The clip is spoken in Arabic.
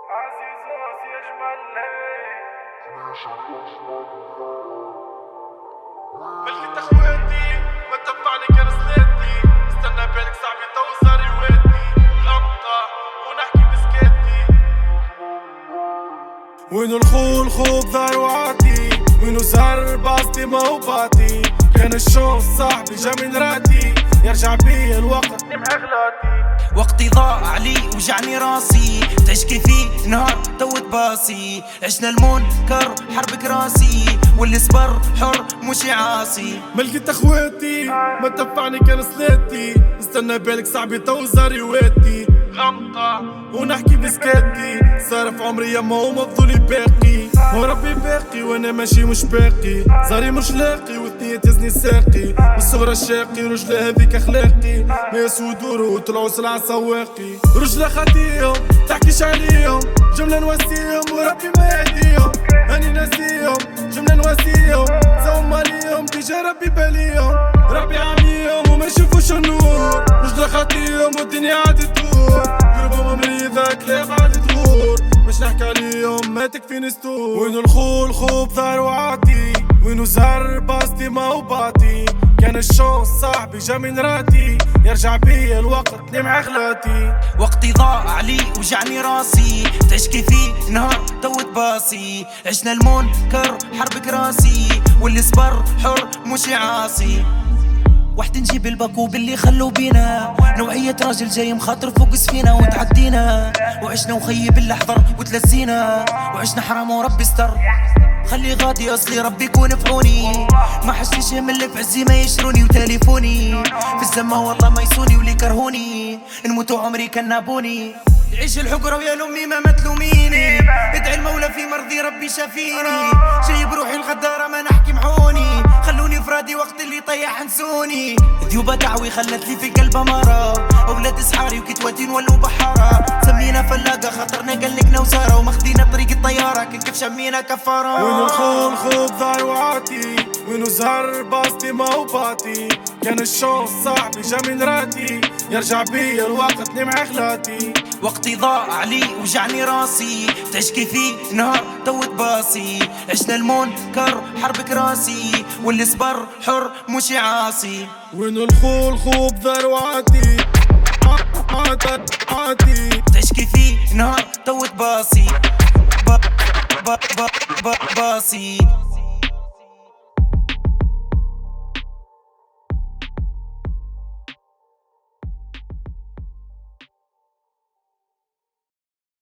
عزيز راس يجمل ملكت اخواتي ما تنفعني كان سلاتي استنى بالك صعب يطوز روايتي غمضة ونحكي بسكاتي وينو الخول خوب ذرواتي وينو زهر باصتي موباتي كان الشوف صاحبي جا من راتي يرجع بيا الوقت نمحي غلاتي وقتي ضاع علي وجعني راسي تشكي فيه نهار توت باسي عشنا المنكر حرب كراسي واللي صبر حر مش عاصي ملكت اخواتي ما تنفعني كان سلاتي استنى بالك صعب يطوز روايتي غمضة ونحكي بسكاتي صارف عمري يما ومفضولي باقي هو ربي باقي وانا ماشي مش باقي زاري مش لاقي والثنية تزني ساقي من الصغرى الشاقي رجلة هذيك اخلاقي ما يسودورو وطلعوا سلعة سواقي رجلة خاتيهم تحكيش عليهم جملة نواسيهم وربي ما يهديهم هاني ناسيهم جملة نواسيهم زوم ماليهم ديجا ربي باليهم ربي عميهم وما يشوفوش النور رجلة خاتيهم والدنيا عاد تدور قلبهم مريضة كلاب عاد تدور مش نحكي عليهم ما تكفيني ستور وينو الخول خوب ذرواتي وينو زهر باصتي موباتي كان الشوف صاحبي جا من راتي يرجع بيا الوقت نمحي غلاتي وقتي ضاع علي وجعني راسي تشكي فيه نهار توت باسي عشنا المنكر حرب كراسي واللي صبر حر مش عاصي واحد نجيب الباكو باللي خلو بينا نوعية راجل جاي مخاطر فوق سفينة وتعدينا وعشنا وخيب اللي حضر وتلسينا وعشنا حرام وربي استر خلي غادي اصلي ربي يكون في عوني ما حشتش هم اللي في عزي ما يشروني وتليفوني في الزمة والله ما يسوني واللي كرهوني نموتوا عمري كنابوني عيش الحقرة ويا لأمي ما تلوميني ادعي المولى في مرضي ربي شافيني جايب روحي الغدارة ما نحكي محوني خلوني فرادي وقت اللي طيح نسوني ذيوبة دعوي خلت لي في قلبها مرة أولاد سحاري وكتواتين ولو بحارة سمينا فلاقة خاطرنا قلقنا وسارة وماخدينا طريق الطيارة كن كيف شمينا كفارة وينو الخول خوب ذرواتي وينو زهر باصتي موباتي كان الشوف صاحبي جا من راتي يرجع بيا الوقت نمحي غلاتي وقتي ضاع علي وجعني راسي تشكي فيه نهار توت باسي عشنا المنكر حرب كراسي واللي صبر حر مش عاصي وينو الخول خوب ذرواتي تشكي فيه نهار توت باسي باسي